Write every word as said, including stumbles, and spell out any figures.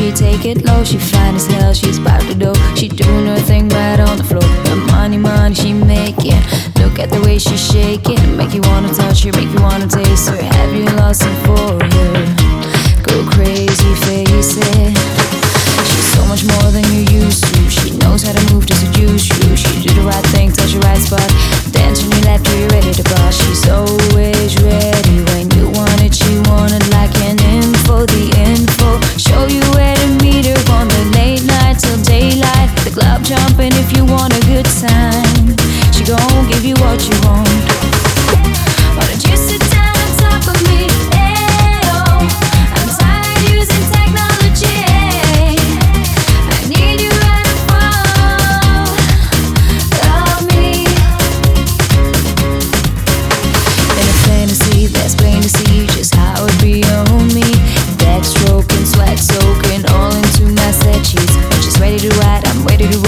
she take it low. She fine as hell, she's about to do. She doing her thing right on the floor. The money, money she making. Look at the way she shaking. Make you wanna touch her, make you wanna taste her. Have you lost it for her? Go crazy, face it. She's so much more than you used to. She knows how to move to seduce you. She do the right thing, touch the right spot. Dance when you left her, you ready to boss. She's always ready when you want it. She want it like an info, the info. Show you where to meet her on the late night till daylight. The club jumping if you want a good time. She gon' give you what you want. Why don't you sit down on top of me? That's plain to see just how it be on me. Backstroking, sweat soaking, all into my set sheets. When she's ready to ride, I'm ready to